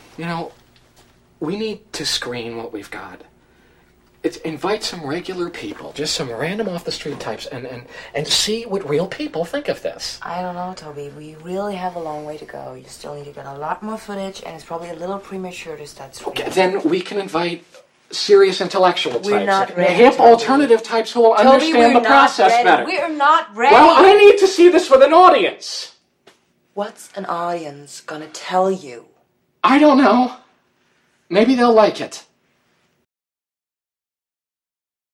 You know, we need to screen what we've got. Invite some regular people, just some random off-the-street types, and see what real people think of this. I don't know, Toby. We really have a long way to go. You still need to get a lot more footage, and it's probably a little premature to start screening. Okay, then we can invite serious intellectual types. We're not ready, hip Toby. alternative types who will understand the process better. We're not ready. Well, I need to see this with an audience. What's an audience gonna tell you? I don't know. Maybe they'll like it.